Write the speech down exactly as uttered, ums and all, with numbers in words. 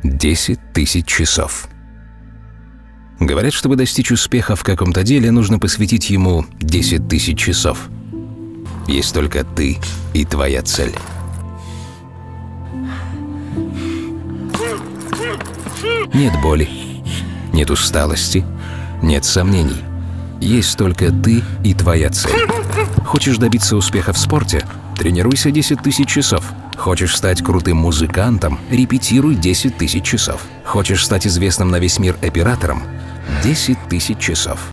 десять тысяч часов. Говорят, чтобы достичь успеха в каком-то деле, нужно посвятить ему десять тысяч часов. Есть только ты и твоя цель. Нет боли, нет усталости, нет сомнений. Есть только ты и твоя цель. Хочешь добиться успеха в спорте? Тренируйся десять тысяч часов. Хочешь стать крутым музыкантом? Репетируй десять тысяч часов. Хочешь стать известным на весь мир оператором? десять тысяч часов.